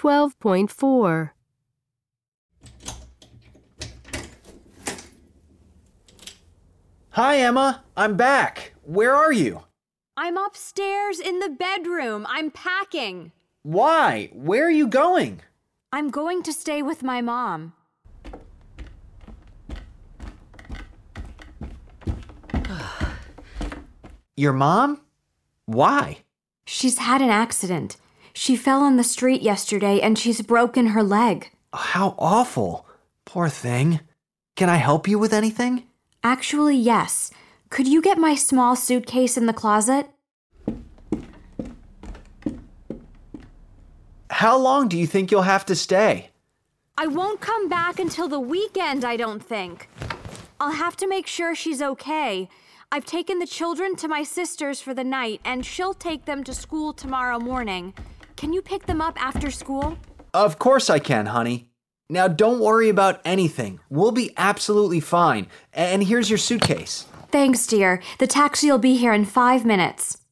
12.4. Hi, Emma. I'm back. Where are you? I'm upstairs in the bedroom. I'm packing. Why? Where are you going? I'm going to stay with my mom. Your mom? Why? She's had an accident. She fell on the street yesterday and she's broken her leg. How awful. Poor thing. Can I help you with anything? Actually, yes. Could you get my small suitcase in the closet? How long do you think you'll have to stay? I won't come back until the weekend, I don't think. I'll have to make sure she's okay. I've taken the children to my sister's for the night, and she'll take them to school tomorrow morning. Can you pick them up after school? Of course I can, honey. Now don't worry about anything. We'll be absolutely fine. And here's your suitcase. Thanks, dear. The taxi will be here in 5 minutes.